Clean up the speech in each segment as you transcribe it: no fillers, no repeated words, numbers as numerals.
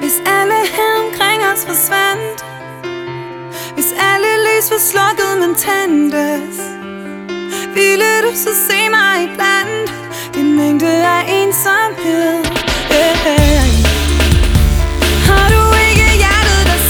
Hvis alle her omkring os forsvandt, hvis alle lys var slukket, men tændtes, ville du så se mig iblandt din mængde af ensomhed? Har du ikke hjertet, der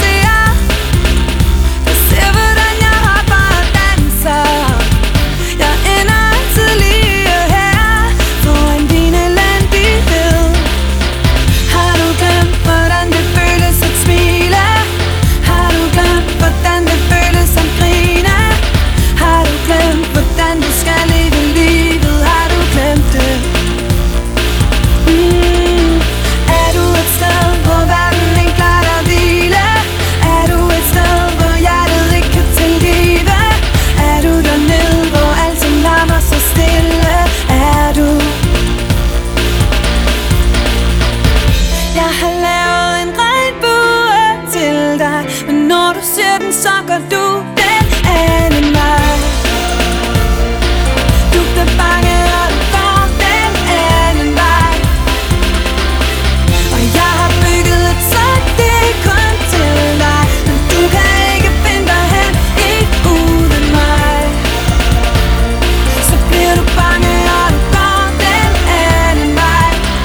ser, hvordan jeg hopper og danser? Jeg ender altid lige her foran din elendighed. Har du glemt, hvordan det føles at smile? Har du glemt, hvordan det føles at grine? Har du glemt, hvordan du skal leve livet? Har du glemt det? Er du et sted, hvor verden ikke lader dig hvile? Er du et sted, hvor hjertet ikke kan tilgive? Er du dernede, hvor alting larmer så stille? Er du? Jeg har lavet en regnbue til dig, men når du ser den, så gør du den anden vej. Du bliver bange, og du går den anden vej. Og jeg har bygget et sæt, det er kun til dig, men du kan ikke finde dig hen i uden mig. Så bliver du bange, og du går den anden vej.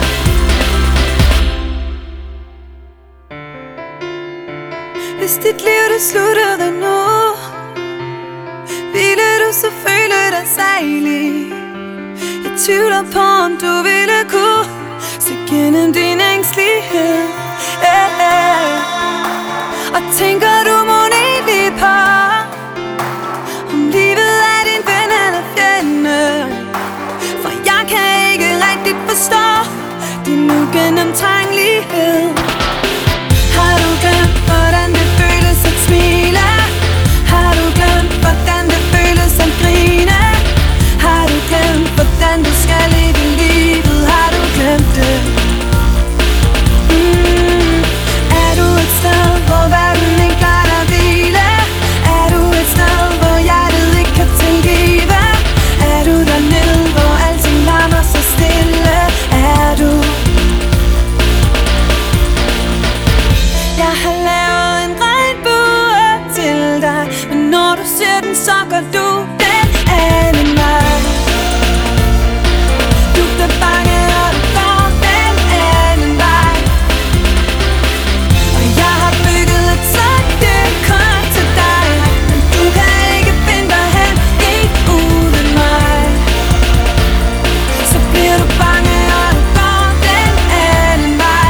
Hvis dit liv det sluttede nu, ville du så føle dig sejlig? Jeg tvivler på, om du ville kunne se gennem din ængstelighed. Og tænker du mon egentlig på, om livet er din ven eller fjende? For jeg kan ikke rigtigt forstå din ugennemtrængelighed. Har du glemt, hvordan det føles at smile? Har du glemt, hvordan det føles at grine? Har du glemt, hvordan du skal leve livet? Har du glemt det? Er du et sted, hvor verden ikke lader dig hvile? Er du et sted, hvor hjertet ikke kan tilgive? Er du dernede, hvor alting larmer så stille? Er du? Jeg har lavet en regnbue til dig, men når du ser den, så gør du den anden vej. Du bliver bange, og du går den anden vej. Og jeg har bygget et sæt, det er kun til dig, men du kan ikke finde dig hen i uden mig. Så bliver du bange, og du går den anden vej.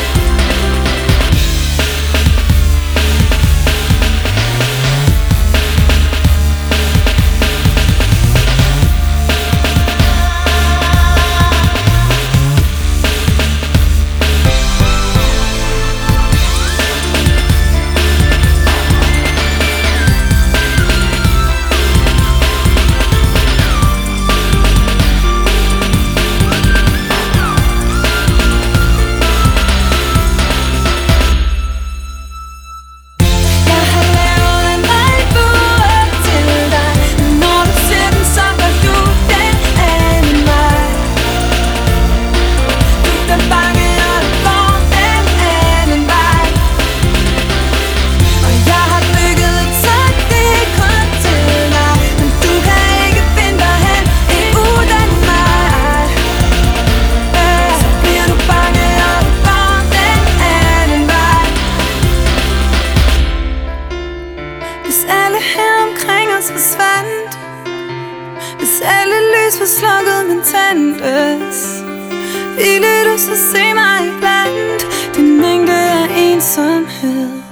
Forsvandt, hvis alle lys var slukket, men tændtes, ville du så se mig iblandt din mængde af ensomhed?